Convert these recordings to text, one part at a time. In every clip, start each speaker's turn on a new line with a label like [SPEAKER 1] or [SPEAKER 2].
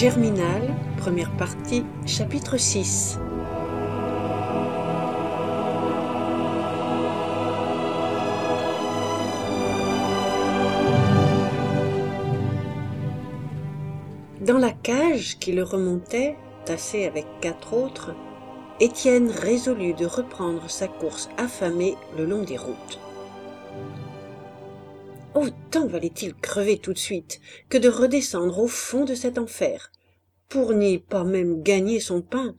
[SPEAKER 1] Germinal, première partie, chapitre 6. Dans la cage qui le remontait, tassé avec 4 autres, Étienne résolut de reprendre sa course affamée le long des routes. Autant valait-il crever tout de suite que de redescendre au fond de cet enfer, pour n'y pas même gagner son pain.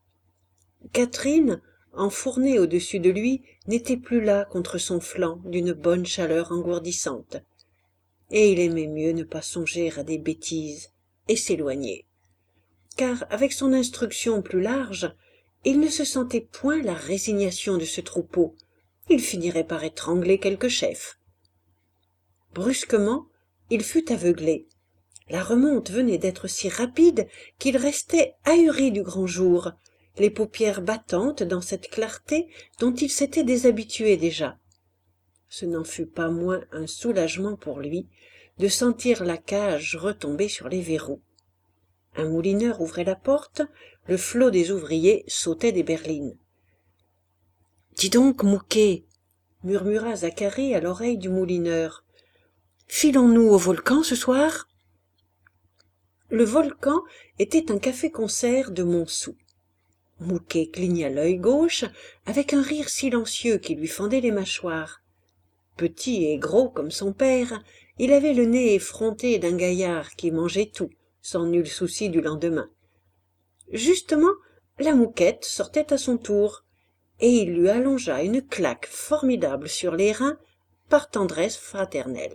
[SPEAKER 1] Catherine, enfournée au-dessus de lui, n'était plus là contre son flanc d'une bonne chaleur engourdissante, et il aimait mieux ne pas songer à des bêtises et s'éloigner, car avec son instruction plus large, il ne se sentait point la résignation de ce troupeau, il finirait par étrangler quelque chef. Brusquement, il fut aveuglé. La remonte venait d'être si rapide qu'il restait ahuri du grand jour, les paupières battantes dans cette clarté dont il s'était déshabitué déjà. Ce n'en fut pas moins un soulagement pour lui de sentir la cage retomber sur les verrous. Un moulineur ouvrait la porte, le flot des ouvriers sautait des berlines. « Dis donc, Mouquet !» murmura Zacharie à l'oreille du moulineur. « Filons-nous au volcan ce soir ?» Le volcan était un café-concert de Montsou. Mouquet cligna l'œil gauche avec un rire silencieux qui lui fendait les mâchoires. Petit et gros comme son père, il avait le nez effronté d'un gaillard qui mangeait tout, sans nul souci du lendemain. Justement, la Mouquette sortait à son tour, et il lui allongea une claque formidable sur les reins par tendresse fraternelle.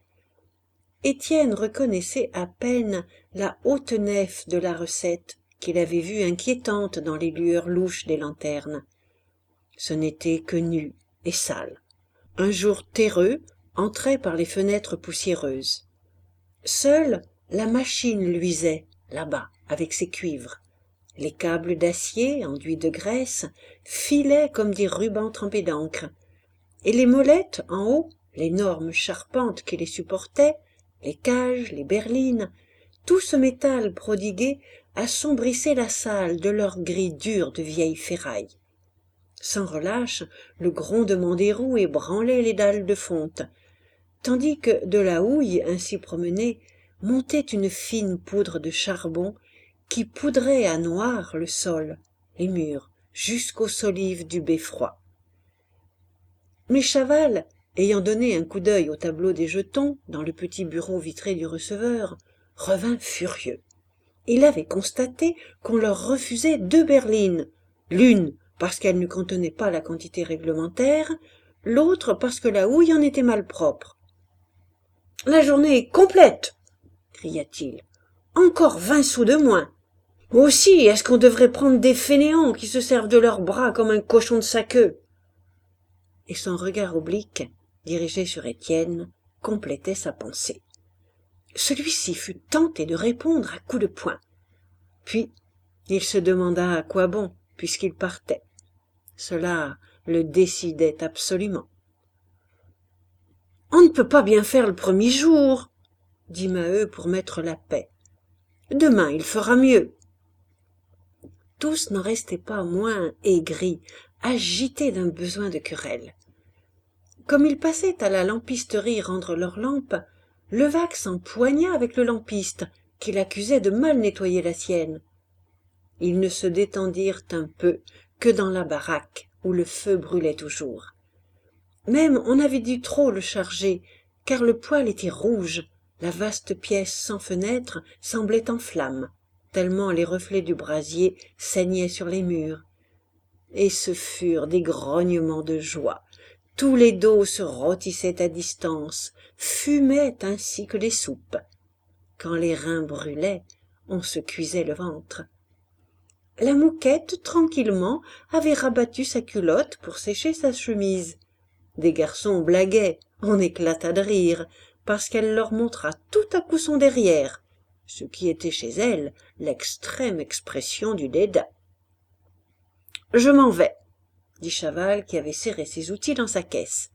[SPEAKER 1] Étienne reconnaissait à peine la haute nef de la recette qu'il avait vue inquiétante dans les lueurs louches des lanternes. Ce n'était que nu et sale. Un jour terreux entrait par les fenêtres poussiéreuses. Seule la machine luisait, là-bas, avec ses cuivres. Les câbles d'acier, enduits de graisse, filaient comme des rubans trempés d'encre. Et les molettes, en haut, l'énorme charpente qui les supportait, les cages, les berlines, tout ce métal prodigué assombrissait la salle de leur gris dur de vieille ferraille. Sans relâche, le grondement des roues ébranlait les dalles de fonte, tandis que de la houille ainsi promenée montait une fine poudre de charbon qui poudrait à noir le sol, les murs, jusqu'aux solives du beffroi. Mais Chaval, ayant donné un coup d'œil au tableau des jetons dans le petit bureau vitré du receveur, revint furieux. Il avait constaté qu'on leur refusait 2 berlines, l'une parce qu'elle ne contenait pas la quantité réglementaire, l'autre parce que la houille en était malpropre. « La journée est complète !» cria-t-il. « Encore 20 sous de moins. Aussi, est-ce qu'on devrait prendre des fainéants qui se servent de leurs bras comme un cochon de sa queue ?» Et son regard oblique, dirigé sur Étienne, complétait sa pensée. Celui-ci fut tenté de répondre à coups de poing. Puis, il se demanda à quoi bon, puisqu'il partait. Cela le décidait absolument. « On ne peut pas bien faire le premier jour, » dit Maheu pour mettre la paix. « Demain, il fera mieux. » Tous n'en restaient pas moins aigris, agités d'un besoin de querelle. Comme ils passaient à la lampisterie rendre leurs lampes, Levaque s'empoigna avec le lampiste, qui l'accusait de mal nettoyer la sienne. Ils ne se détendirent un peu que dans la baraque, où le feu brûlait toujours. Même on avait dû trop le charger, car le poêle était rouge, la vaste pièce sans fenêtre semblait en flammes, tellement les reflets du brasier saignaient sur les murs. Et ce furent des grognements de joie. Tous les dos se rôtissaient à distance, fumaient ainsi que les soupes. Quand les reins brûlaient, on se cuisait le ventre. La Mouquette, tranquillement, avait rabattu sa culotte pour sécher sa chemise. Des garçons blaguaient, on éclata de rire, parce qu'elle leur montra tout à coup son derrière, ce qui était chez elle l'extrême expression du dédain. « Je m'en vais, » dit Chaval qui avait serré ses outils dans sa caisse.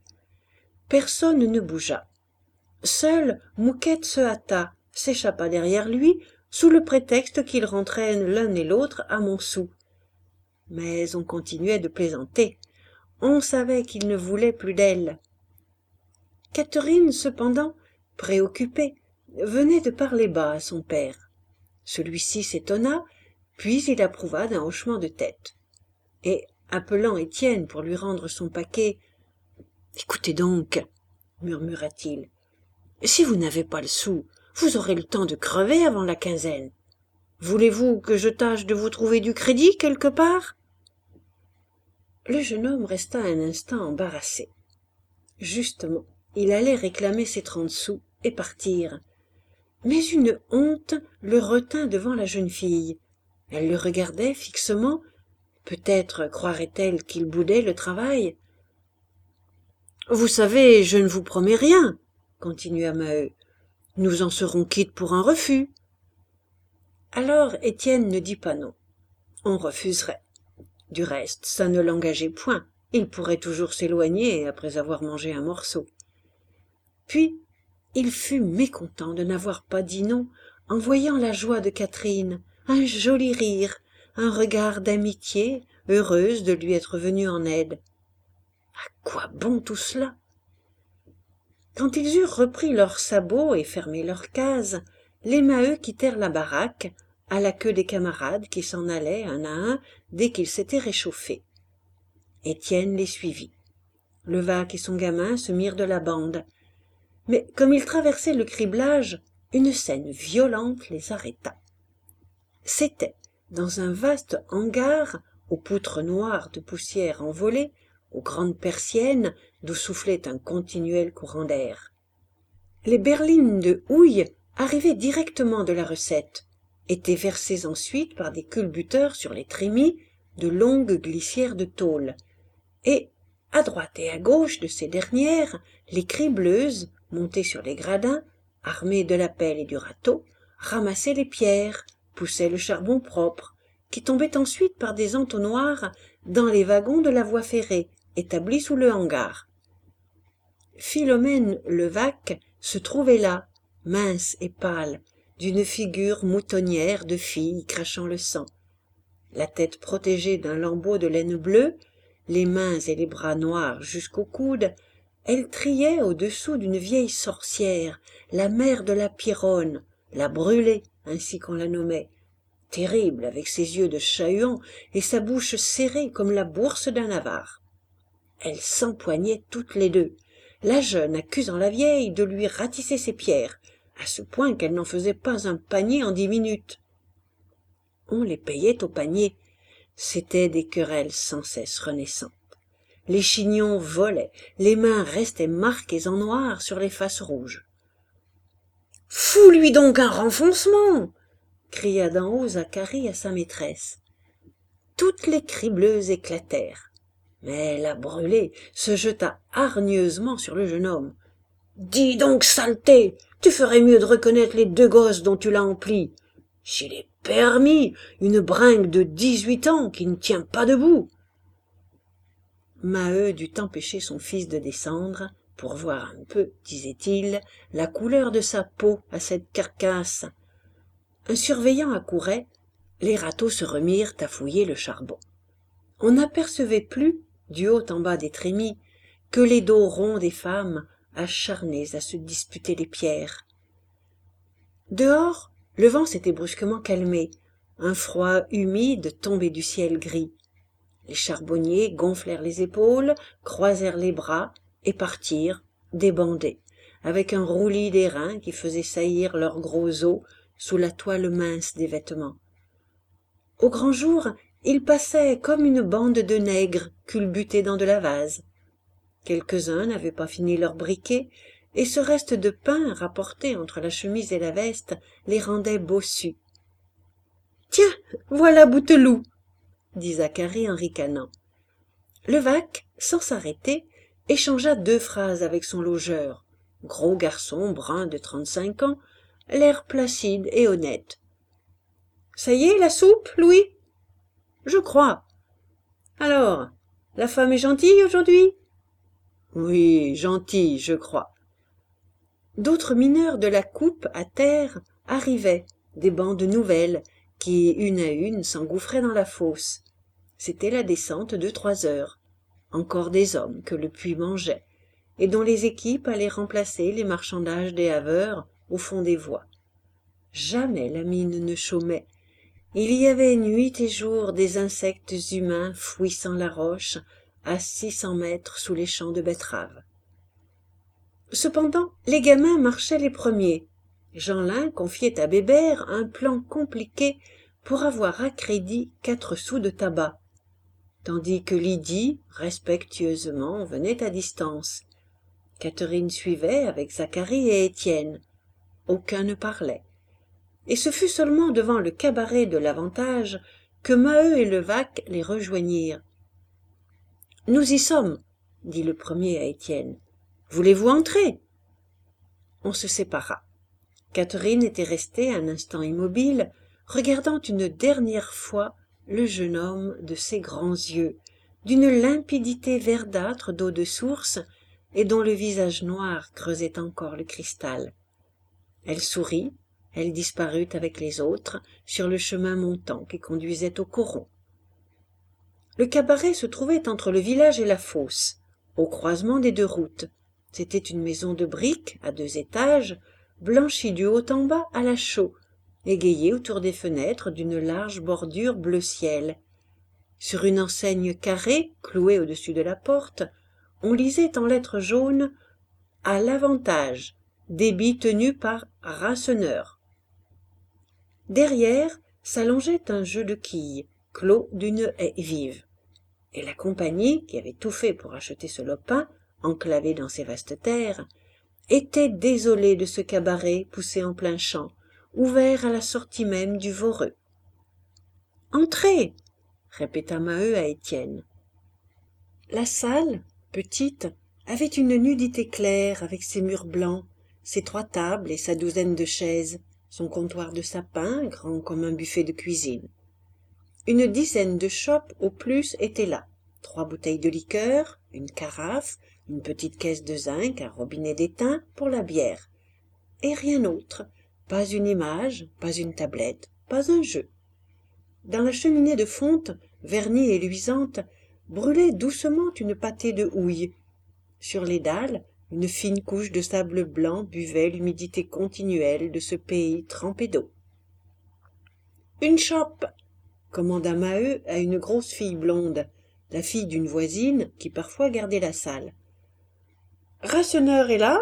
[SPEAKER 1] Personne ne bougea. Seule Mouquette se hâta, s'échappa derrière lui, sous le prétexte qu'ils rentraient l'un et l'autre à Montsou. Mais on continuait de plaisanter. On savait qu'il ne voulait plus d'elle. Catherine, cependant, préoccupée, venait de parler bas à son père. Celui-ci s'étonna, puis il approuva d'un hochement de tête. Et, appelant Étienne pour lui rendre son paquet, « Écoutez donc, murmura-t-il, si vous n'avez pas le sou, vous aurez le temps de crever avant la quinzaine. Voulez-vous que je tâche de vous trouver du crédit quelque part ?» Le jeune homme resta un instant embarrassé. Justement, il allait réclamer ses 30 sous et partir. Mais une honte le retint devant la jeune fille. Elle le regardait fixement. Peut-être croirait-elle qu'il boudait le travail. « Vous savez, je ne vous promets rien, » continua Maheu. « Nous en serons quittes pour un refus. » Alors Étienne ne dit pas non. On refuserait. Du reste, ça ne l'engageait point. Il pourrait toujours s'éloigner après avoir mangé un morceau. Puis, il fut mécontent de n'avoir pas dit non en voyant la joie de Catherine, un joli rire, un regard d'amitié, heureuse de lui être venue en aide. À quoi bon tout cela? Quand ils eurent repris leurs sabots et fermé leurs cases, les Maheu quittèrent la baraque, à la queue des camarades qui s'en allaient un à un dès qu'ils s'étaient réchauffés. Étienne les suivit. Levaque et son gamin se mirent de la bande. Mais comme ils traversaient le criblage, une scène violente les arrêta. C'était, dans un vaste hangar, aux poutres noires de poussière envolée, aux grandes persiennes d'où soufflait un continuel courant d'air. Les berlines de houille arrivaient directement de la recette, étaient versées ensuite par des culbuteurs sur les trémies de longues glissières de tôle, et, à droite et à gauche de ces dernières, les cribleuses, montées sur les gradins, armées de la pelle et du râteau, ramassaient les pierres, poussaient le charbon propre, qui tombait ensuite par des entonnoirs dans les wagons de la voie ferrée, établis sous le hangar. Philomène Levaque se trouvait là, mince et pâle, d'une figure moutonnière de fille crachant le sang. La tête protégée d'un lambeau de laine bleue, les mains et les bras noirs jusqu'au coude, elle triait au-dessous d'une vieille sorcière, la mère de la Pierronne, la brûlée, ainsi qu'on la nommait, terrible avec ses yeux de chat-huant et sa bouche serrée comme la bourse d'un avare. Elles s'empoignaient toutes les deux, la jeune accusant la vieille de lui ratisser ses pierres, à ce point qu'elle n'en faisait pas un panier en 10 minutes. On les payait au panier. C'étaient des querelles sans cesse renaissantes. Les chignons volaient, les mains restaient marquées en noir sur les faces rouges. « Fous-lui donc un renfoncement !» cria d'en haut Zacharie à sa maîtresse. Toutes les cribleuses éclatèrent. Mais la brûlée se jeta hargneusement sur le jeune homme. « Dis donc, saleté, tu ferais mieux de reconnaître les 2 gosses dont tu l'as empli. S'il est permis, une bringue de 18 ans qui ne tient pas debout. » Maheu dut empêcher son fils de descendre, pour voir un peu, disait-il, la couleur de sa peau à cette carcasse. Un surveillant accourait, les râteaux se remirent à fouiller le charbon. On n'apercevait plus, du haut en bas des trémies, que les dos ronds des femmes acharnées à se disputer les pierres. Dehors, le vent s'était brusquement calmé, un froid humide tombait du ciel gris. Les charbonniers gonflèrent les épaules, croisèrent les bras et partirent, débandés, avec un roulis d'airain qui faisait saillir leurs gros os sous la toile mince des vêtements. Au grand jour, ils passaient comme une bande de nègres culbutés dans de la vase. Quelques-uns n'avaient pas fini leur briquet, et ce reste de pain rapporté entre la chemise et la veste les rendait bossus. « Tiens, voilà Bouteloup !» dit Zacharie en ricanant. Levaque, sans s'arrêter, échangea 2 phrases avec son logeur, gros garçon brun de 35 ans, l'air placide et honnête. « Ça y est, la soupe, Louis ? » ?»« Je crois. »« Alors, la femme est gentille aujourd'hui ? » ?»« Oui, gentille, je crois. » D'autres mineurs de la coupe à terre arrivaient, des bandes nouvelles, qui, une à une, s'engouffraient dans la fosse. C'était la descente de 3 heures. Encore des hommes que le puits mangeait, et dont les équipes allaient remplacer les marchandages des haveurs au fond des voies. Jamais la mine ne chômait. Il y avait nuit et jour des insectes humains fouissant la roche à 600 mètres sous les champs de betteraves. Cependant, les gamins marchaient les premiers. Jeanlin confiait à Bébert un plan compliqué pour avoir à crédit 4 sous de tabac, tandis que Lydie, respectueusement, venait à distance. Catherine suivait avec Zacharie et Étienne. Aucun ne parlait. Et ce fut seulement devant le cabaret de l'Avantage que Maheu et Levaque les rejoignirent. « Nous y sommes, » dit le premier à Étienne. « Voulez-vous entrer ?» On se sépara. Catherine était restée un instant immobile, regardant une dernière fois le jeune homme de ses grands yeux, d'une limpidité verdâtre d'eau de source, et dont le visage noir creusait encore le cristal. Elle sourit, elle disparut avec les autres sur le chemin montant qui conduisait au coron. Le cabaret se trouvait entre le village et la fosse, au croisement des 2 routes. C'était une maison de briques à 2 étages, blanchie du haut en bas à la chaux, égayée autour des fenêtres d'une large bordure bleu ciel. Sur une enseigne carrée, clouée au-dessus de la porte, on lisait en lettres jaunes « À l'Avantage, débit tenu par Rasseneur ». Derrière s'allongeait un jeu de quilles, clos d'une haie vive. Et la compagnie, qui avait tout fait pour acheter ce lopin, enclavé dans ces vastes terres, était désolée de ce cabaret poussé en plein champ, ouvert à la sortie même du Voreux. « Entrez !» répéta Maheu à Étienne. La salle, petite, avait une nudité claire avec ses murs blancs, ses 3 tables et sa douzaine de chaises, son comptoir de sapin grand comme un buffet de cuisine. Une dizaine de chopes au plus étaient là, 3 bouteilles de liqueur, une carafe, une petite caisse de zinc, un robinet d'étain pour la bière. Et rien autre, pas une image, pas une tablette, pas un jeu. Dans la cheminée de fonte, vernie et luisante, brûlait doucement une pâtée de houille. Sur les dalles, une fine couche de sable blanc buvait l'humidité continuelle de ce pays trempé d'eau. « Une chope !» commanda Maheu à une grosse fille blonde, la fille d'une voisine qui parfois gardait la salle. « Rasseneur est là ?»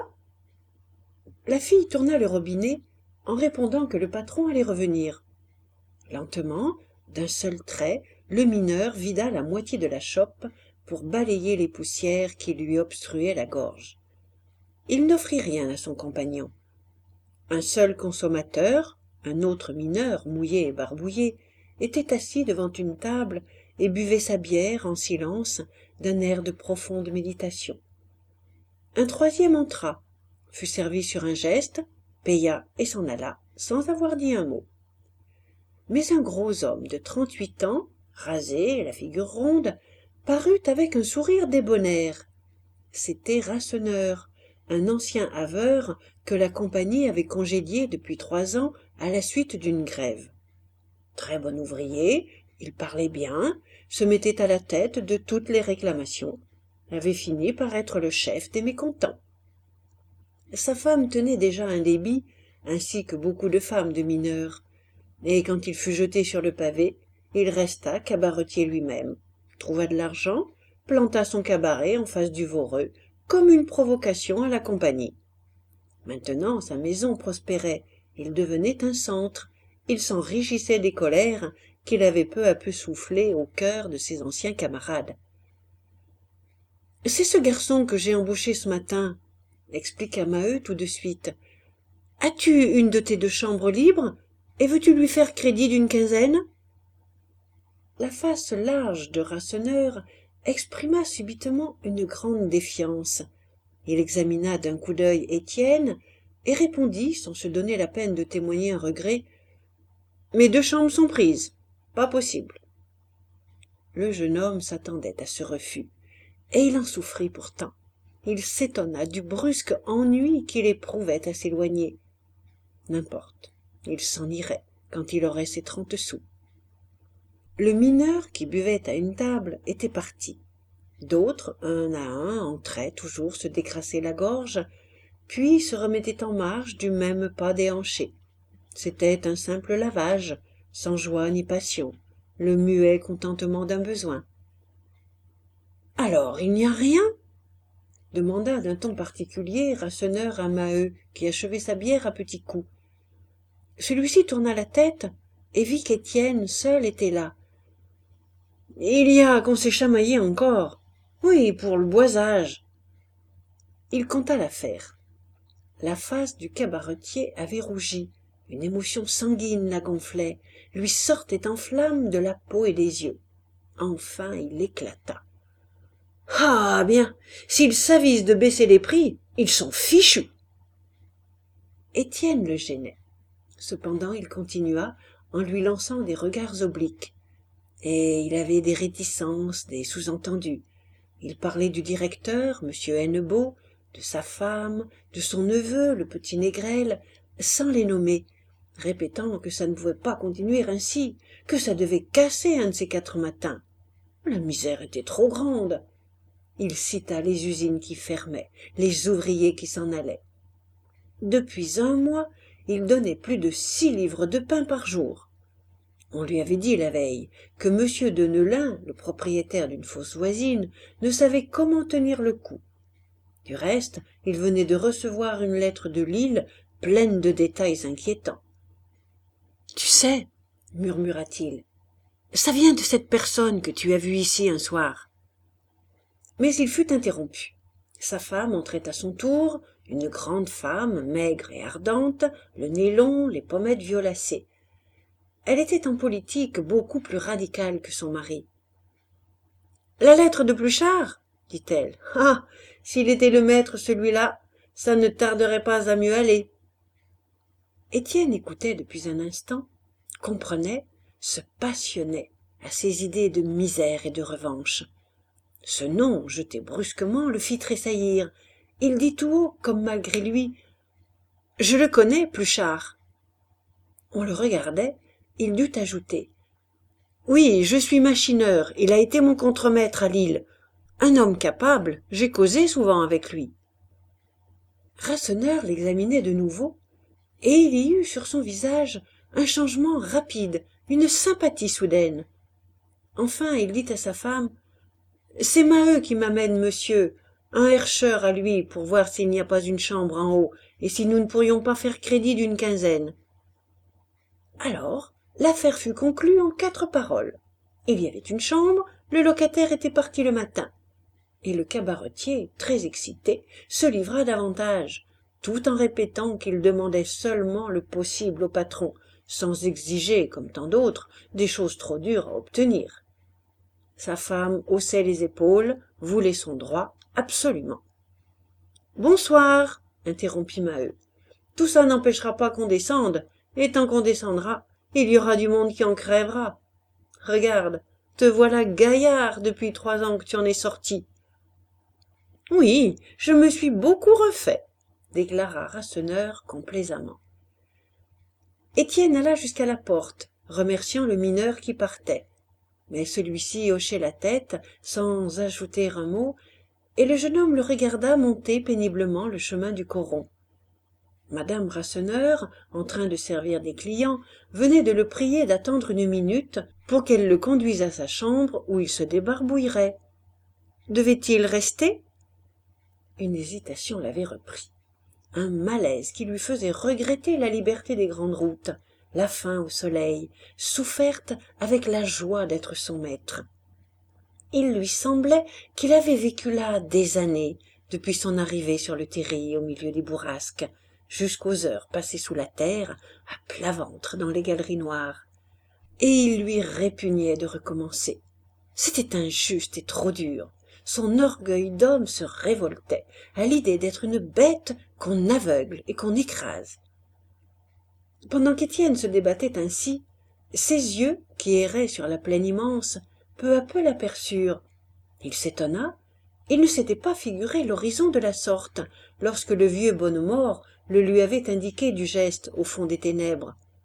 [SPEAKER 1] La fille tourna le robinet en répondant que le patron allait revenir. Lentement, d'un seul trait, le mineur vida la moitié de la chope pour balayer les poussières qui lui obstruaient la gorge. Il n'offrit rien à son compagnon. Un seul consommateur, un autre mineur mouillé et barbouillé, était assis devant une table et buvait sa bière en silence d'un air de profonde méditation. Un troisième entra, fut servi sur un geste, paya et s'en alla, sans avoir dit un mot. Mais un gros homme de 38 ans, rasé, la figure ronde, parut avec un sourire débonnaire. C'était Rasseneur, un ancien haveur que la compagnie avait congédié depuis 3 ans à la suite d'une grève. Très bon ouvrier, il parlait bien, se mettait à la tête de toutes les réclamations, avait fini par être le chef des mécontents. Sa femme tenait déjà un débit, ainsi que beaucoup de femmes de mineurs, et quand il fut jeté sur le pavé, il resta cabaretier lui-même, trouva de l'argent, planta son cabaret en face du Voreux, comme une provocation à la compagnie. Maintenant sa maison prospérait, il devenait un centre, il s'enrichissait des colères qu'il avait peu à peu soufflées au cœur de ses anciens camarades. « C'est ce garçon que j'ai embauché ce matin, » expliqua Maheu tout de suite. « As-tu une de tes 2 chambres libres, et veux-tu lui faire crédit d'une quinzaine ?» La face large de Rasseneur exprima subitement une grande défiance. Il examina d'un coup d'œil Étienne et répondit, sans se donner la peine de témoigner un regret, « Mes 2 chambres sont prises. Pas possible. » Le jeune homme s'attendait à ce refus, et il en souffrit pourtant. Il s'étonna du brusque ennui qu'il éprouvait à s'éloigner. N'importe. il s'en irait quand il aurait ses 30 sous. Le mineur qui buvait à une table était parti. D'autres, un à un, entraient toujours se décrasser la gorge, puis se remettaient en marche du même pas déhanché. C'était un simple lavage, sans joie ni passion, le muet contentement d'un besoin. « Alors, il n'y a rien ?» demanda d'un ton particulier Rasseneur à Maheu, qui achevait sa bière à petits coups. Celui-ci tourna la tête et vit qu'Étienne seul était là. « Il y a qu'on s'est chamaillé encore. Oui, pour le boisage. » Il compta l'affaire. La face du cabaretier avait rougi. Une émotion sanguine la gonflait, lui sortait en flammes de la peau et des yeux. Enfin, il éclata. « Ah bien, s'ils s'avisent de baisser les prix, ils sont fichus !» Étienne le gênait. Cependant, il continua en lui lançant des regards obliques. Et il avait des réticences, des sous-entendus. Il parlait du directeur, M. Hennebeau, de sa femme, de son neveu, le petit Négrel, sans les nommer, répétant que ça ne pouvait pas continuer ainsi, que ça devait casser un de ces 4 matins. La misère était trop grande. Il cita les usines qui fermaient, les ouvriers qui s'en allaient. Depuis 1 mois, il donnait plus de 6 livres de pain par jour. On lui avait dit la veille que M. de Neulin, le propriétaire d'une fosse voisine, ne savait comment tenir le coup. Du reste, il venait de recevoir une lettre de Lille pleine de détails inquiétants. « Tu sais, murmura-t-il, ça vient de cette personne que tu as vue ici un soir. » Mais il fut interrompu. Sa femme entrait à son tour, une grande femme, maigre et ardente, le nez long, les pommettes violacées. Elle était en politique beaucoup plus radicale que son mari. « La lettre de Pluchart ?» dit-elle. « Ah, s'il était le maître celui-là, ça ne tarderait pas à mieux aller. » Étienne écoutait depuis un instant, comprenait, se passionnait à ces idées de misère et de revanche. Ce nom, jeté brusquement, le fit tressaillir. Il dit tout haut, comme malgré lui, « Je le connais, Pluchart. » On le regardait, il dut ajouter, « Oui, je suis machineur, il a été mon contremaître à Lille. Un homme capable, j'ai causé souvent avec lui. » Rasseneur l'examinait de nouveau, et il y eut sur son visage un changement rapide, une sympathie soudaine. Enfin, il dit à sa femme, « C'est Maheu qui m'amène monsieur, un herscheur à lui pour voir s'il n'y a pas une chambre en haut, et si nous ne pourrions pas faire crédit d'une 15aine. » Alors, l'affaire fut conclue en 4 paroles. Il y avait une chambre, le locataire était parti le matin. Et le cabaretier, très excité, se livra davantage, tout en répétant qu'il demandait seulement le possible au patron, sans exiger, comme tant d'autres, des choses trop dures à obtenir. Sa femme haussait les épaules, voulait son droit, absolument. « Bonsoir, interrompit Maheu. Tout ça n'empêchera pas qu'on descende, et tant qu'on descendra, il y aura du monde qui en crèvera. Regarde, te voilà gaillard depuis 3 ans que tu en es sorti. »« Oui, je me suis beaucoup refait, » déclara Rasseneur complaisamment. Étienne alla jusqu'à la porte, remerciant le mineur qui partait. Mais celui-ci hochait la tête, sans ajouter un mot, et le jeune homme le regarda monter péniblement le chemin du coron. Madame Rasseneur, en train de servir des clients, venait de le prier d'attendre 1 minute pour qu'elle le conduise à sa chambre où il se débarbouillerait. Devait-il rester? Une hésitation l'avait repris. Un malaise qui lui faisait regretter la liberté des grandes routes, la faim au soleil, soufferte avec la joie d'être son maître. Il lui semblait qu'il avait vécu là des années, depuis son arrivée sur le terri au milieu des bourrasques, jusqu'aux heures passées sous la terre, à plat ventre dans les galeries noires. Et il lui répugnait de recommencer. C'était injuste et trop dur. Son orgueil d'homme se révoltait à l'idée d'être une bête qu'on aveugle et qu'on écrase. Pendant qu'Étienne se débattait ainsi, ses yeux, qui erraient sur la plaine immense, peu à peu l'aperçurent. Il s'étonna, il ne s'était pas figuré l'horizon de la sorte, lorsque le vieux Bonnemort le lui avait indiqué du geste au fond des ténèbres.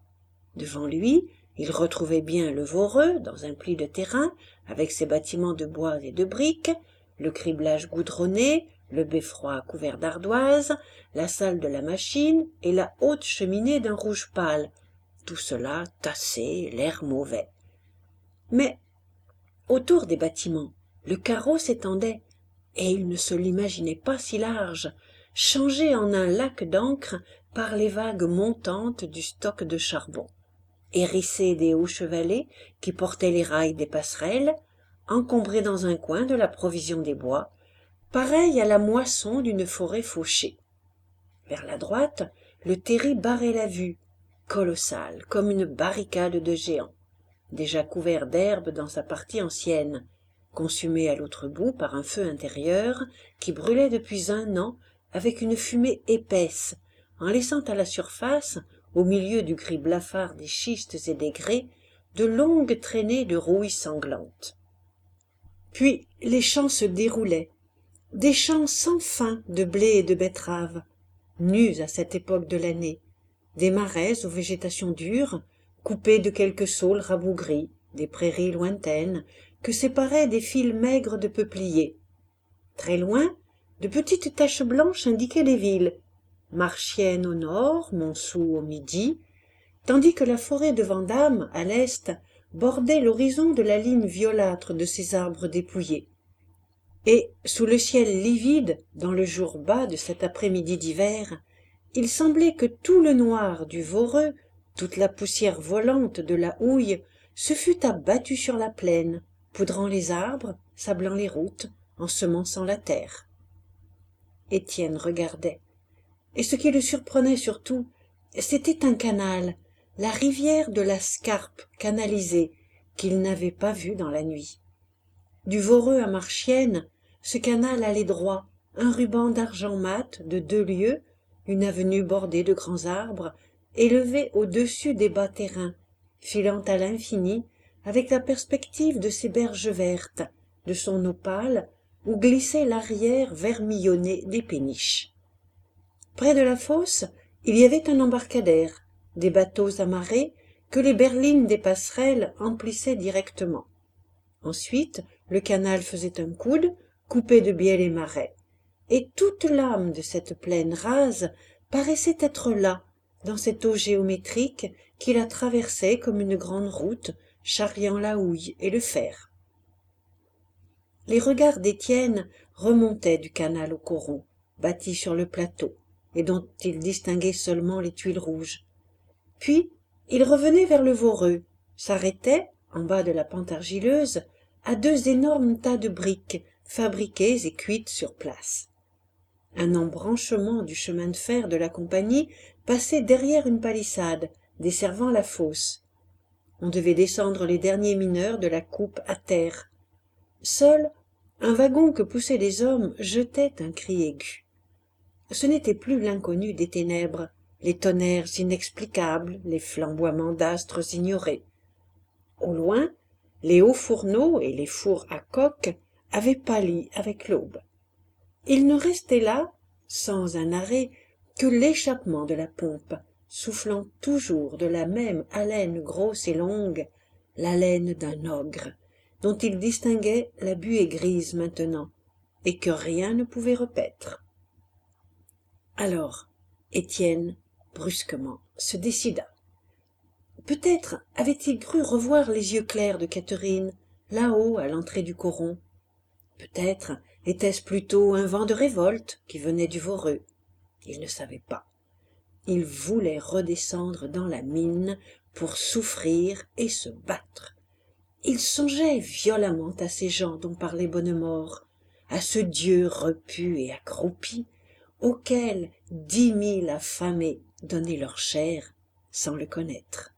[SPEAKER 1] Devant lui, il retrouvait bien le Voreux, dans un pli de terrain, avec ses bâtiments de bois et de briques, le criblage goudronné, le beffroi couvert d'ardoise, la salle de la machine et la haute cheminée d'un rouge pâle, tout cela tassé, l'air mauvais. Mais autour des bâtiments, le carreau s'étendait, et il ne se l'imaginait pas si large, changé en un lac d'encre par les vagues montantes du stock de charbon, hérissé des hauts chevalets qui portaient les rails des passerelles, encombré dans un coin de la provision des bois, pareil à la moisson d'une forêt fauchée. Vers la droite, le terri barrait la vue, colossal, comme une barricade de géants, déjà couvert d'herbe dans sa partie ancienne, consumé à l'autre bout par un feu intérieur qui brûlait depuis un an avec une fumée épaisse, en laissant à la surface, au milieu du gris blafard des schistes et des grès, de longues traînées de rouille sanglante. Puis les champs se déroulaient, des champs sans fin de blé et de betteraves, nus à cette époque de l'année, des marais aux végétations dures, coupés de quelques saules rabougris, des prairies lointaines, que séparaient des fils maigres de peupliers. Très loin, de petites taches blanches indiquaient les villes, Marchiennes au nord, Montsou au midi, tandis que la forêt de Vandame, à l'est, bordait l'horizon de la ligne violâtre de ces arbres dépouillés. Et, sous le ciel livide, dans le jour bas de cet après-midi d'hiver, il semblait que tout le noir du Voreux, toute la poussière volante de la houille, se fût abattue sur la plaine, poudrant les arbres, sablant les routes, ensemençant la terre. Étienne regardait. Et ce qui le surprenait surtout, c'était un canal, la rivière de la Scarpe canalisée, qu'il n'avait pas vue dans la nuit. Du Voreux à Marchiennes, ce canal allait droit, un ruban d'argent mat de 2 lieues, une avenue bordée de grands arbres, élevée au-dessus des bas terrains, filant à l'infini, avec la perspective de ses berges vertes, de son eau pâle, où glissait l'arrière vermillonné des péniches. Près de la fosse, il y avait un embarcadère, des bateaux amarrés que les berlines des passerelles emplissaient directement. Ensuite, le canal faisait un coude, coupé de biais les marais, et toute l'âme de cette plaine rase paraissait être là, dans cette eau géométrique qui la traversait comme une grande route, charriant la houille et le fer. Les regards d'Étienne remontaient du canal au coron, bâti sur le plateau, et dont il distinguait seulement les tuiles rouges. Puis, il revenait vers le Voreux, s'arrêtait, en bas de la pente argileuse, à 2 énormes tas de briques, fabriquées et cuites sur place. Un embranchement du chemin de fer de la compagnie passait derrière une palissade, desservant la fosse. On devait descendre les derniers mineurs de la coupe à terre. Seul, un wagon que poussaient les hommes jetait un cri aigu. Ce n'était plus l'inconnu des ténèbres, les tonnerres inexplicables, les flamboiements d'astres ignorés. Au loin, les hauts fourneaux et les fours à coque avaient pâli avec l'aube. Il ne restait là, sans un arrêt, que l'échappement de la pompe, soufflant toujours de la même haleine grosse et longue, l'haleine d'un ogre, dont il distinguait la buée grise maintenant, et que rien ne pouvait repaître. Alors, Étienne, brusquement, se décida. Peut-être avait-il cru revoir les yeux clairs de Catherine, là-haut à l'entrée du coron. Peut-être était-ce plutôt un vent de révolte qui venait du Voreux. Il ne savait pas. Il voulait redescendre dans la mine pour souffrir et se battre. Il songeait violemment à ces gens dont parlait Bonnemort, à ce Dieu repu et accroupi, auquel 10 000 affamés donnaient leur chair sans le connaître.